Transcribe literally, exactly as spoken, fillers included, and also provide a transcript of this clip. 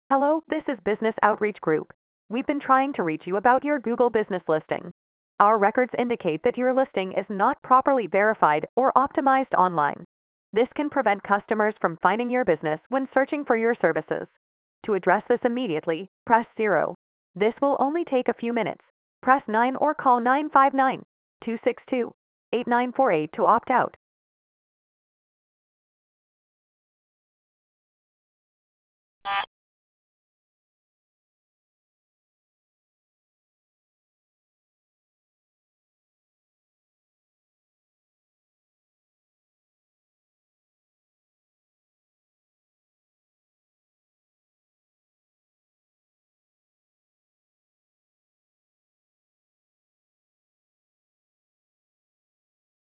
Hello, this is Business Outreach Group. We've been trying to reach you about your Google business listing. Our records indicate that your listing is not properly verified or optimized online. This can prevent customers from finding your business when searching for your services. To address this immediately, press zero. This will only take a few minutes. Press nine or call nine five nine, two six two, eight nine four eight to opt out.